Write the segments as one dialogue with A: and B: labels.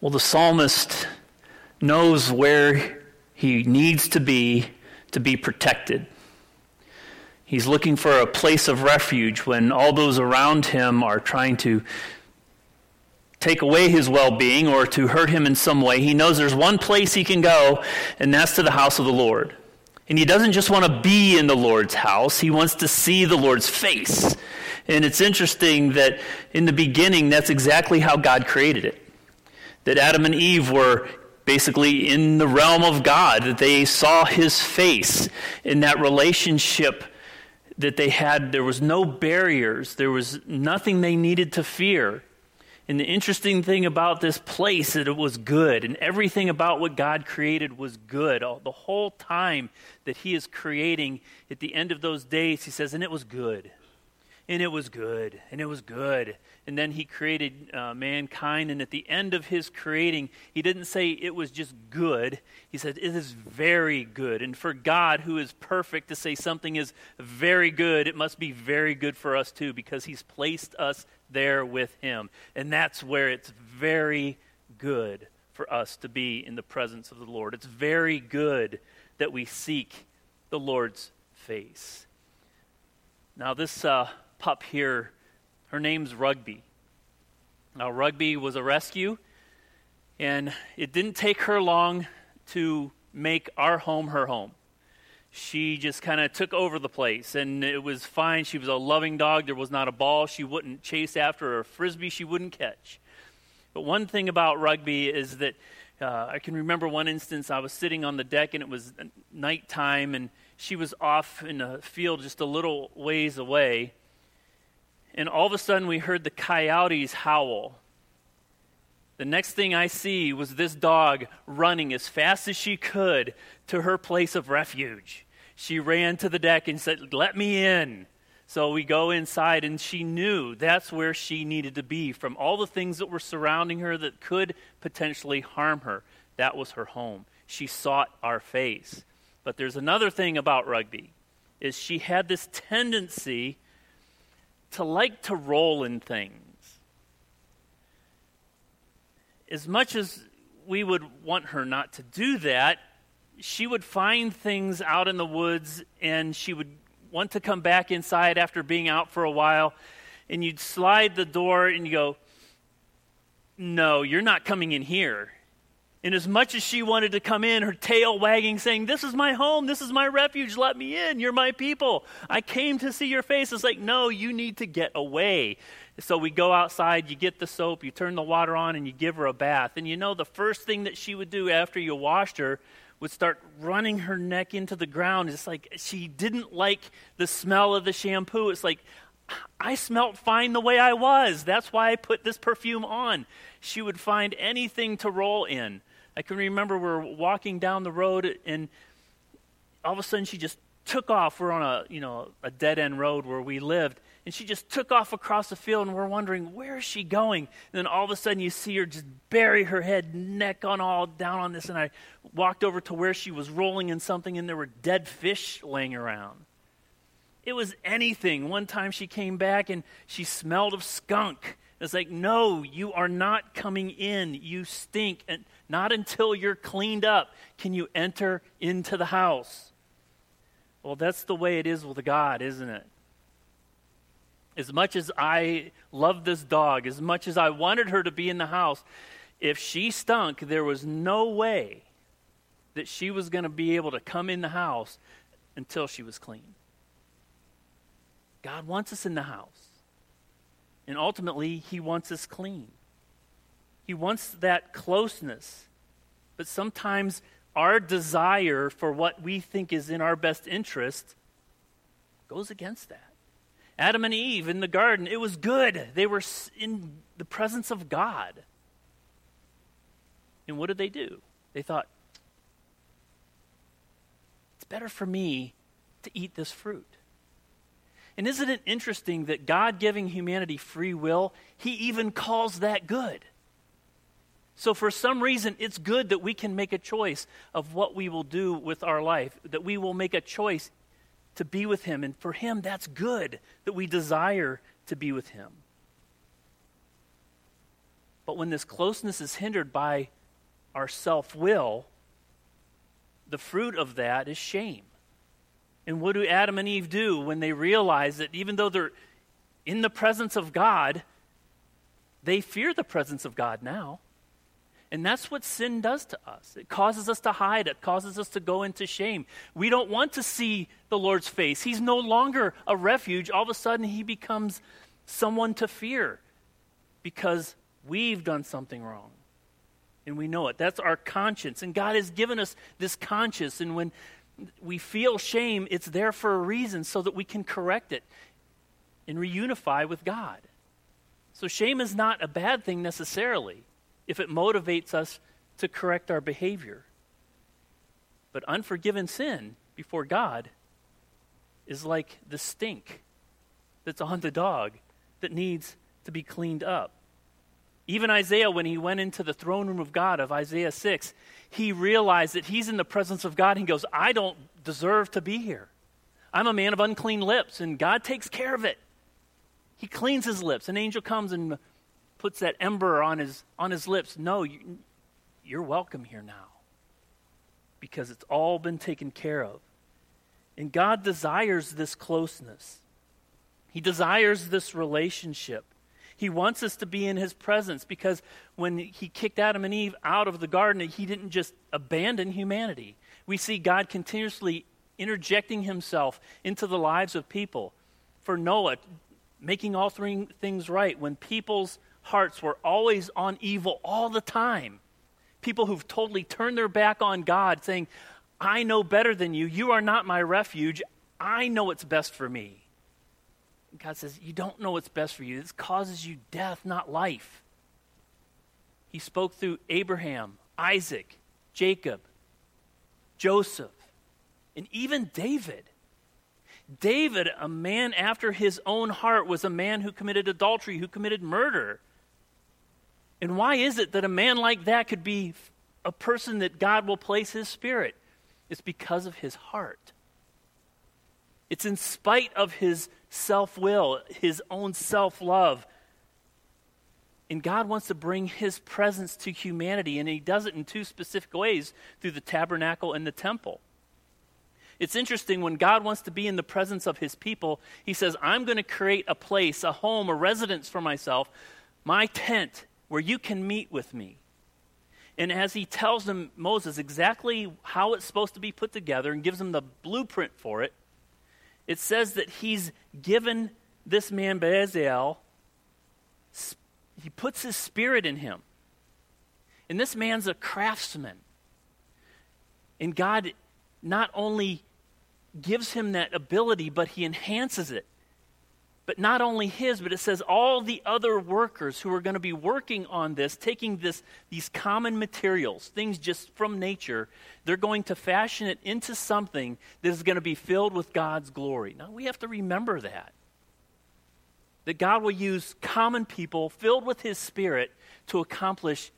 A: Well, the psalmist knows where he needs to be protected. He's looking for a place of refuge when all those around him are trying to take away his well-being or to hurt him in some way. He knows there's one place he can go, and that's to the house of the Lord. And he doesn't just want to be in the Lord's house, he wants to see the Lord's face. And it's interesting that in the beginning, that's exactly how God created it. That Adam and Eve were basically in the realm of God, that they saw his face. In that relationship that they had, there was no barriers, there was nothing they needed to fear. And the interesting thing about this place is that it was good, and everything about what God created was good. The whole time that he is creating, at the end of those days, he says, and it was good. And it was good, and it was good. And then he created mankind, and at the end of his creating, he didn't say it was just good. He said it is very good. And for God, who is perfect, to say something is very good, it must be very good for us too, because he's placed us there with him. And that's where it's very good for us to be in the presence of the Lord. It's very good that we seek the Lord's face. Now this pup here, her name's Rugby. Now Rugby was a rescue, and it didn't take her long to make our home her home. She just kind of took over the place, and it was fine. She was a loving dog. There was not a ball she wouldn't chase after, or a frisbee she wouldn't catch. But one thing about Rugby is that I can remember one instance. I was sitting on the deck, and it was nighttime, and she was off in a field just a little ways away. And all of a sudden, we heard the coyotes howl. The next thing I see was this dog running as fast as she could to her place of refuge. She ran to the deck and said, "Let me in." So we go inside, and she knew that's where she needed to be from all the things that were surrounding her that could potentially harm her. That was her home. She sought our face. But there's another thing about Rugby, is she had this tendency to like to roll in things. As much as we would want her not to do that, she would find things out in the woods, and she would want to come back inside after being out for a while, and you'd slide the door and you go, "No, you're not coming in here." And as much as she wanted to come in, her tail wagging, saying, "This is my home, this is my refuge, let me in, you're my people. I came to see your face." It's like, "No, you need to get away." So we go outside, you get the soap, you turn the water on, and you give her a bath. And you know the first thing that she would do after you washed her would start running her neck into the ground. It's like she didn't like the smell of the shampoo. It's like, "I smelled fine the way I was. That's why I put this perfume on." She would find anything to roll in. I can remember we were walking down the road, and all of a sudden she just took off. We're on a dead-end road where we lived, and she just took off across the field, and we're wondering, where is she going? And then all of a sudden you see her just bury her head, neck on all down on this, and I walked over to where she was rolling in something, and there were dead fish laying around. It was anything. One time she came back, and she smelled of skunk. It's like, "No, you are not coming in. You stink. And not until you're cleaned up can you enter into the house." Well, that's the way it is with God, isn't it? As much as I love this dog, as much as I wanted her to be in the house, if she stunk, there was no way that she was going to be able to come in the house until she was clean. God wants us in the house. And ultimately, he wants us clean. He wants that closeness. But sometimes our desire for what we think is in our best interest goes against that. Adam and Eve in the garden, it was good. They were in the presence of God. And what did they do? They thought, "It's better for me to eat this fruit." And isn't it interesting that God giving humanity free will, he even calls that good? So for some reason, it's good that we can make a choice of what we will do with our life, that we will make a choice to be with him. And for him, that's good, that we desire to be with him. But when this closeness is hindered by our self-will, the fruit of that is shame. And what do Adam and Eve do when they realize that even though they're in the presence of God, they fear the presence of God now? And that's what sin does to us. It causes us to hide. It causes us to go into shame. We don't want to see the Lord's face. He's no longer a refuge. All of a sudden, he becomes someone to fear because we've done something wrong. And we know it. That's our conscience. And God has given us this conscience. And when we feel shame, it's there for a reason so that we can correct it and reunify with God. So shame is not a bad thing necessarily if it motivates us to correct our behavior. But unforgiven sin before God is like the stink that's on the dog that needs to be cleaned up. Even Isaiah, when he went into the throne room of God of Isaiah 6, he realized that he's in the presence of God. And he goes, I don't deserve to be here. I'm a man of unclean lips, and God takes care of it. He cleans his lips. An angel comes and puts that ember on his lips. No, you're welcome here now because it's all been taken care of. And God desires this closeness. He desires this relationship. He wants us to be in his presence because when he kicked Adam and Eve out of the garden, he didn't just abandon humanity. We see God continuously interjecting himself into the lives of people. For Noah, making all three things right when people's hearts were always on evil all the time. People who've totally turned their back on God, saying, I know better than you. You are not my refuge. I know what's best for me. God says, you don't know what's best for you. This causes you death, not life. He spoke through Abraham, Isaac, Jacob, Joseph, and even David. David, a man after his own heart, was a man who committed adultery, who committed murder. And why is it that a man like that could be a person that God will place his spirit? It's because of his heart. It's in spite of his self-will, his own self-love. And God wants to bring his presence to humanity, and he does it in two specific ways, through the tabernacle and the temple. It's interesting, when God wants to be in the presence of his people, he says, I'm going to create a place, a home, a residence for myself, my tent, where you can meet with me. And as he tells them, Moses, exactly how it's supposed to be put together and gives them the blueprint for it, it says that he's given this man, Bezalel, he puts his spirit in him. And this man's a craftsman. And God not only gives him that ability, but he enhances it. But not only his, but it says all the other workers who are going to be working on this, taking these common materials, things just from nature, they're going to fashion it into something that is going to be filled with God's glory. Now, we have to remember that God will use common people filled with his spirit to accomplish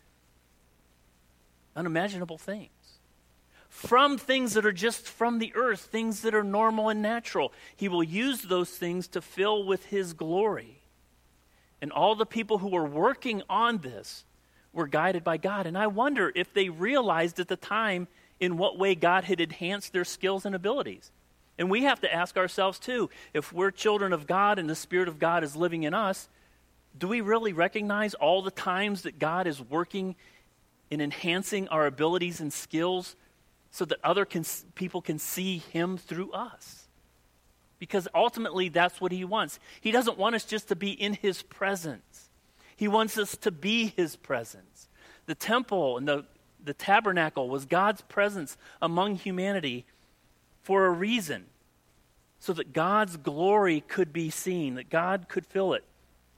A: unimaginable things. From things that are just from the earth, things that are normal and natural. He will use those things to fill with his glory. And all the people who were working on this were guided by God. And I wonder if they realized at the time in what way God had enhanced their skills and abilities. And we have to ask ourselves too, if we're children of God and the Spirit of God is living in us, do we really recognize all the times that God is working in enhancing our abilities and skills so that other people can see him through us? Because ultimately, that's what he wants. He doesn't want us just to be in his presence. He wants us to be his presence. The temple and the tabernacle was God's presence among humanity for a reason, so that God's glory could be seen, that God could fill it.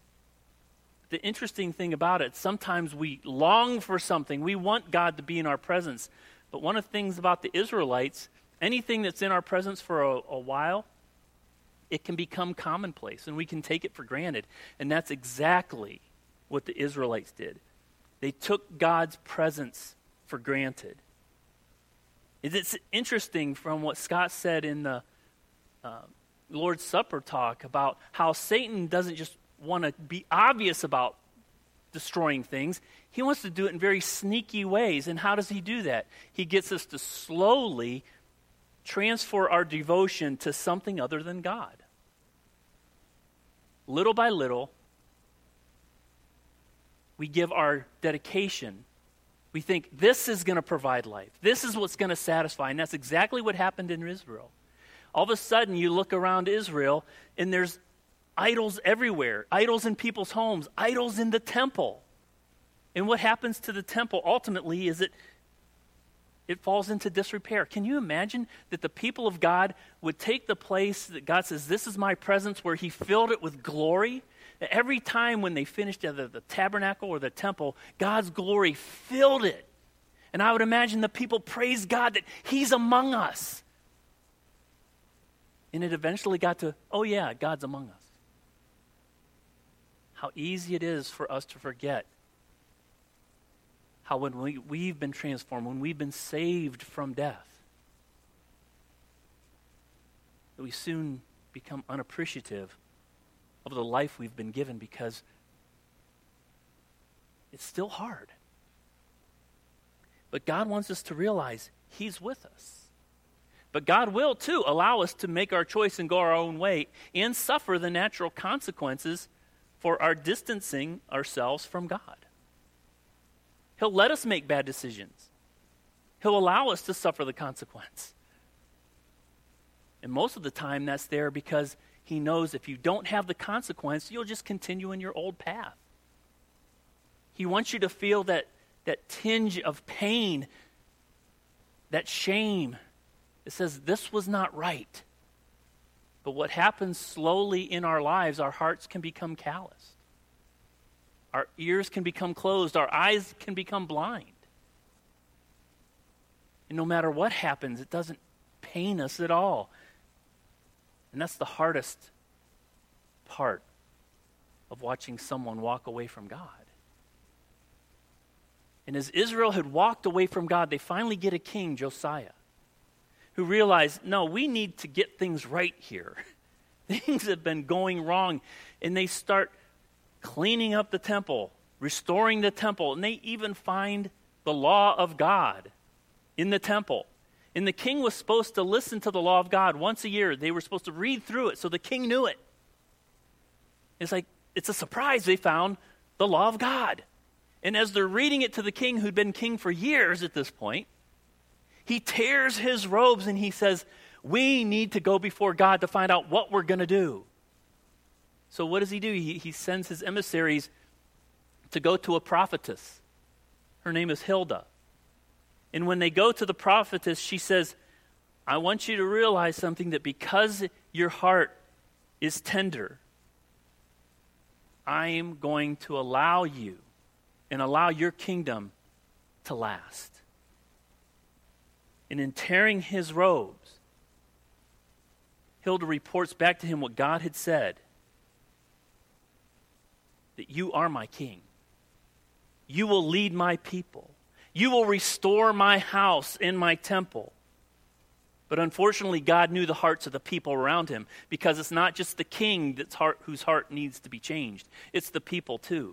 A: The interesting thing about it, sometimes we long for something. We want God to be in our presence. But one of the things about the Israelites, anything that's in our presence for a while, it can become commonplace, and we can take it for granted. And that's exactly what the Israelites did. They took God's presence for granted. It's interesting from what Scott said in the Lord's Supper talk about how Satan doesn't just want to be obvious about
B: destroying things. He wants to do it in very sneaky ways. And how does he do that? He gets us to slowly transfer our devotion to something other than God. Little by little, we give our dedication. We think this is going to provide life. This is what's going to satisfy. And that's exactly what happened in Israel. All of a sudden, you look around Israel, and there's idols everywhere. Idols in people's homes. Idols in the temple. And what happens to the temple ultimately is it falls into disrepair. Can you imagine that the people of God would take the place that God says, this is my presence, where he filled it with glory? Every time when they finished either the tabernacle or the temple, God's glory filled it. And I would imagine the people praised God that he's among us. And it eventually got to, oh yeah, God's among us. How easy it is for us to forget how when we've been transformed, when we've been saved from death, that we soon become unappreciative of the life we've been given because it's still hard. But God wants us to realize he's with us. But God will, too, allow us to make our choice and go our own way and suffer the natural consequences for our distancing ourselves from God. He'll let us make bad decisions. He'll allow us to suffer the consequence. And most of the time that's there because he knows if you don't have the consequence, you'll just continue in your old path. He wants you to feel that tinge of pain, that shame. It says this was not right. But what happens slowly in our lives, our hearts can become calloused. Our ears can become closed. Our eyes can become blind. And no matter what happens, it doesn't pain us at all. And that's the hardest part of watching someone walk away from God. And as Israel had walked away from God, they finally get a king, Josiah, who realized, no, we need to get things right here. Things have been going wrong. And they start cleaning up the temple, restoring the temple, and they even find the law of God in the temple. And the king was supposed to listen to the law of God once a year. They were supposed to read through it so the king knew it. It's like, it's a surprise they found the law of God. And as they're reading it to the king, who'd been king for years at this point, he tears his robes and he says, we need to go before God to find out what we're going to do. So what does he do? He sends his emissaries to go to a prophetess. Her name is Hilda. And when they go to the prophetess, she says, I want you to realize something, that because your heart is tender, I am going to allow you and allow your kingdom to last. And in tearing his robes, Hilda reports back to him what God had said, that you are my king. You will lead my people. You will restore my house and my temple. But unfortunately, God knew the hearts of the people around him, because it's not just the king whose heart needs to be changed. It's the people too.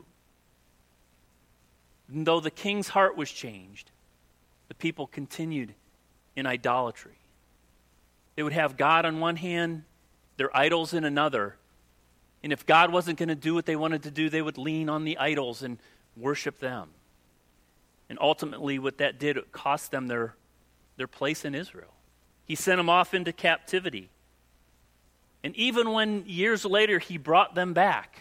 B: And though the king's heart was changed, the people continued in idolatry. They would have God on one hand, their idols in another. And if God wasn't going to do what they wanted to do, they would lean on the idols and worship them. And ultimately what that did, it cost them their place in Israel. He sent them off into captivity. And even when years later he brought them back,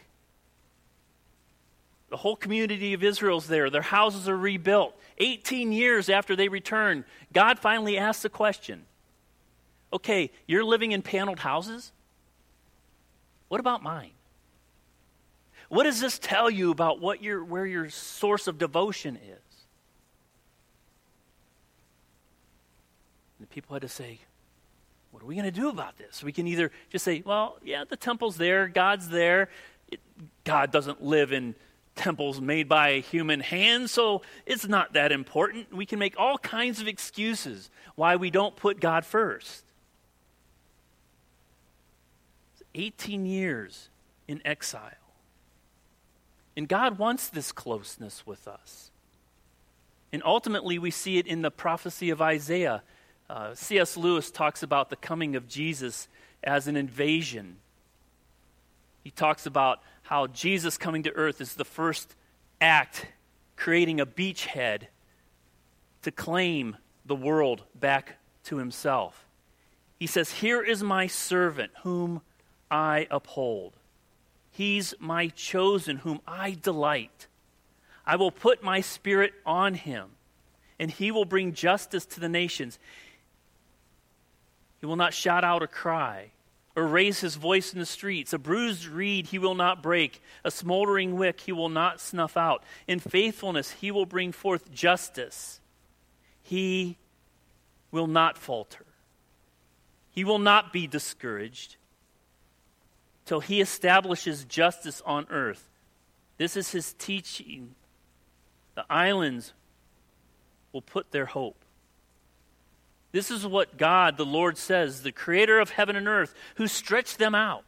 B: the whole community of Israel's there. Their houses are rebuilt. 18 years after they returned, God finally asked the question, okay, you're living in paneled houses? What about mine? What does this tell you about where your source of devotion is? And the people had to say, what are we going to do about this? We can either just say, well, yeah, the temple's there, God's there. God doesn't live in temples made by human hands, so it's not that important. We can make all kinds of excuses why we don't put God first. 18 years in exile. And God wants this closeness with us. And ultimately, we see it in the prophecy of Isaiah. C.S. Lewis talks about the coming of Jesus as an invasion. He talks about how Jesus coming to earth is the first act, creating a beachhead to claim the world back to himself. He says, "Here is my servant whom I uphold. He's my chosen whom I delight. I will put my spirit on him, and he will bring justice to the nations. He will not shout out a cry or raise his voice in the streets. A bruised reed he will not break. A smoldering wick he will not snuff out. In faithfulness he will bring forth justice. He will not falter. He will not be discouraged till he establishes justice on earth." This is his teaching. The islands will put their hope. This is what God, the Lord, says, the creator of heaven and earth, who stretched them out.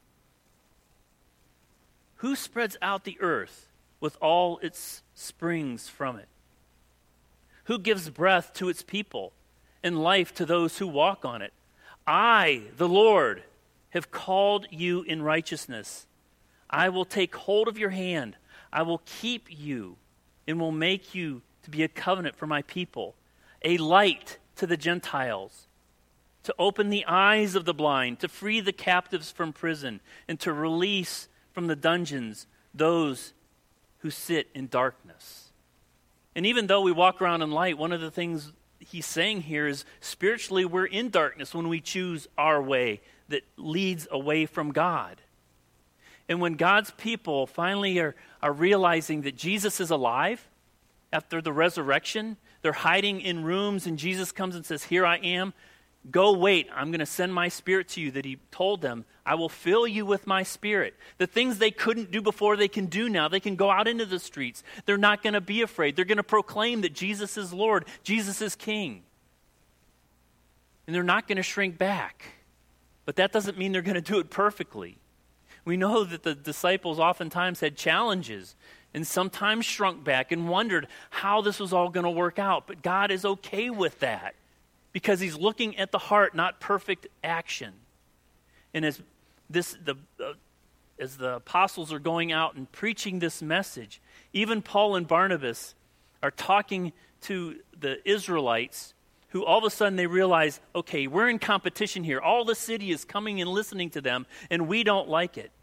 B: Who spreads out the earth with all its springs from it? Who gives breath to its people and life to those who walk on it? I, the Lord, have called you in righteousness. I will take hold of your hand. I will keep you and will make you to be a covenant for my people, a light to the Gentiles, to open the eyes of the blind, to free the captives from prison, and to release from the dungeons those who sit in darkness. And even though we walk around in light, one of the things he's saying here is spiritually we're in darkness when we choose our way that leads away from God. And when God's people finally are realizing that Jesus is alive after the resurrection, they're hiding in rooms and Jesus comes and says, "Here I am. Go wait. I'm going to send my spirit to you," that he told them. "I will fill you with my spirit." The things they couldn't do before, they can do now. They can go out into the streets. They're not going to be afraid. They're going to proclaim that Jesus is Lord, Jesus is King. And they're not going to shrink back. But that doesn't mean they're going to do it perfectly. We know that the disciples oftentimes had challenges and sometimes shrunk back and wondered how this was all going to work out. But God is okay with that because he's looking at the heart, not perfect action. And as the apostles are going out and preaching this message, even Paul and Barnabas are talking to the Israelites who all of a sudden they realize, okay, we're in competition here. All the city is coming and listening to them, and we don't like it.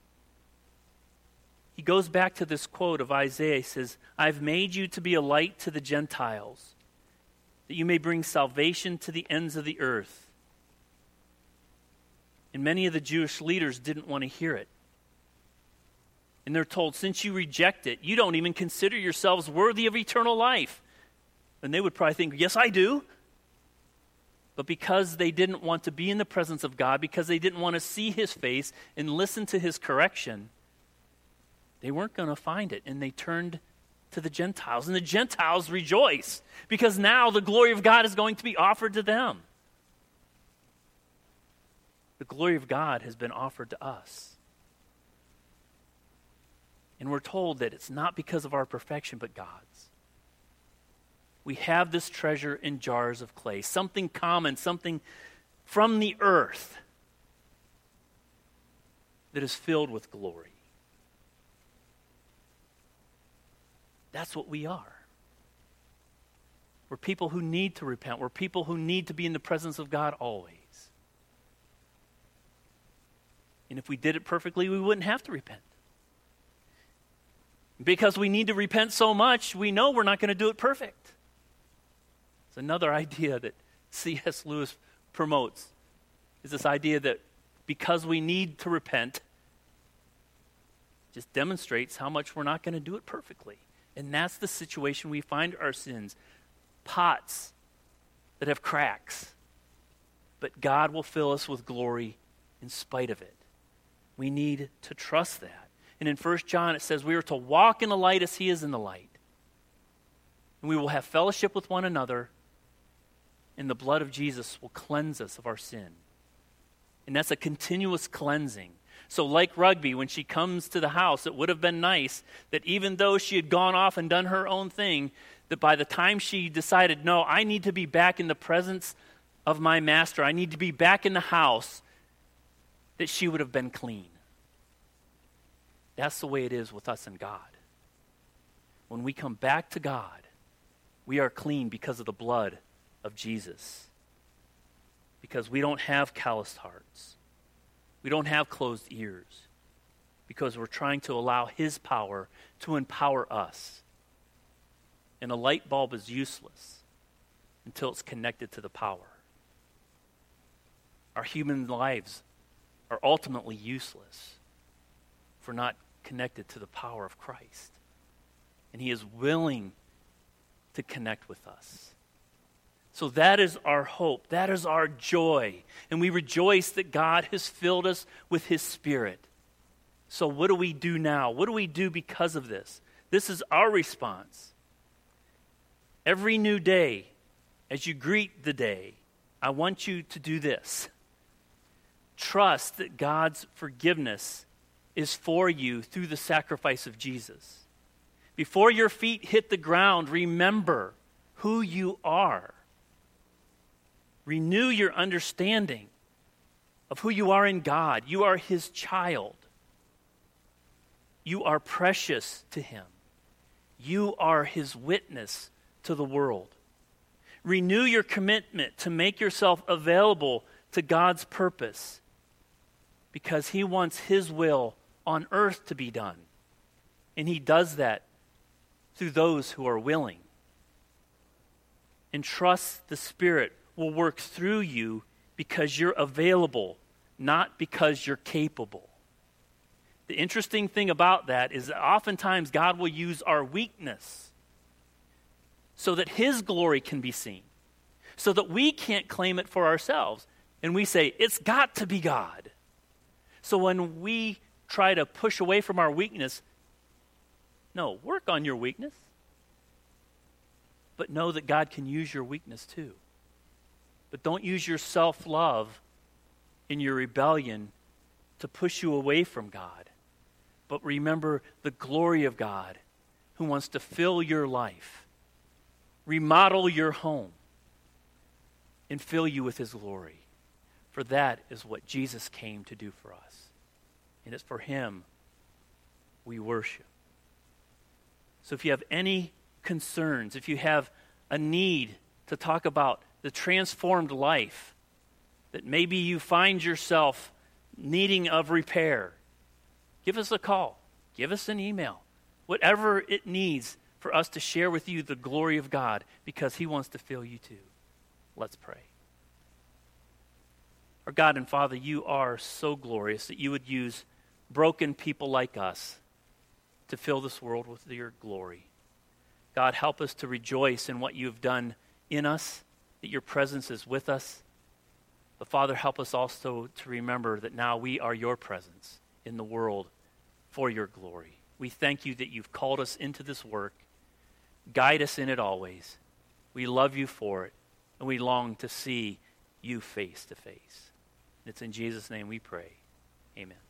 B: He goes back to this quote of Isaiah. He says, "I've made you to be a light to the Gentiles, that you may bring salvation to the ends of the earth." And many of the Jewish leaders didn't want to hear it. And they're told, since you reject it, you don't even consider yourselves worthy of eternal life. And they would probably think, yes, I do. But because they didn't want to be in the presence of God, because they didn't want to see his face and listen to his correction, they weren't going to find it. And they turned to the Gentiles. And the Gentiles rejoice because now the glory of God is going to be offered to them. The glory of God has been offered to us. And we're told that it's not because of our perfection, but God's. We have this treasure in jars of clay, something common, something from the earth that is filled with glory. That's what we are. We're people who need to repent. We're people who need to be in the presence of God always. And if we did it perfectly, we wouldn't have to repent. Because we need to repent so much, we know we're not going to do it perfect. It's another idea that C.S. Lewis promotes, is this idea that because we need to repent, just demonstrates how much we're not going to do it perfectly. And that's the situation we find our sins. Pots that have cracks. But God will fill us with glory in spite of it. We need to trust that. And in 1 John it says we are to walk in the light as he is in the light. And we will have fellowship with one another, and the blood of Jesus will cleanse us of our sin. And that's a continuous cleansing. So like Rugby, when she comes to the house, it would have been nice that even though she had gone off and done her own thing, that by the time she decided, no, I need to be back in the presence of my master, I need to be back in the house, that she would have been clean. That's the way it is with us and God. When we come back to God, we are clean because of the blood of Jesus. Because we don't have calloused hearts. We don't have closed ears. Because we're trying to allow his power to empower us. And a light bulb is useless until it's connected to the power. Our human lives are ultimately useless if we're not connected to the power of Christ. And he is willing to connect with us. So that is our hope. That is our joy. And we rejoice that God has filled us with his Spirit. So what do we do now? What do we do because of this? This is our response. Every new day, as you greet the day, I want you to do this. Trust that God's forgiveness is for you through the sacrifice of Jesus. Before your feet hit the ground, remember who you are. Renew your understanding of who you are in God. You are his child. You are precious to him. You are his witness to the world. Renew your commitment to make yourself available to God's purpose because he wants his will on earth to be done. And he does that through those who are willing. And trust the Spirit will work through you because you're available, not because you're capable. The interesting thing about that is that oftentimes God will use our weakness so that his glory can be seen, so that we can't claim it for ourselves. And we say, it's got to be God. So when we try to push away from our weakness, no, work on your weakness. But know that God can use your weakness too. But don't use your self-love in your rebellion to push you away from God. But remember the glory of God who wants to fill your life, remodel your home, and fill you with his glory. For that is what Jesus came to do for us. And it's for him we worship. So if you have any concerns, if you have a need to talk about the transformed life, that maybe you find yourself needing of repair, give us a call, give us an email, whatever it needs for us to share with you the glory of God, because he wants to fill you too. Let's pray. Our God and Father, you are so glorious that you would use broken people like us to fill this world with your glory. God, help us to rejoice in what you've done in us, that your presence is with us. But Father, help us also to remember that now we are your presence in the world for your glory. We thank you that you've called us into this work. Guide us in it always. We love you for it, and we long to see you face to face. It's in Jesus' name we pray. Amen.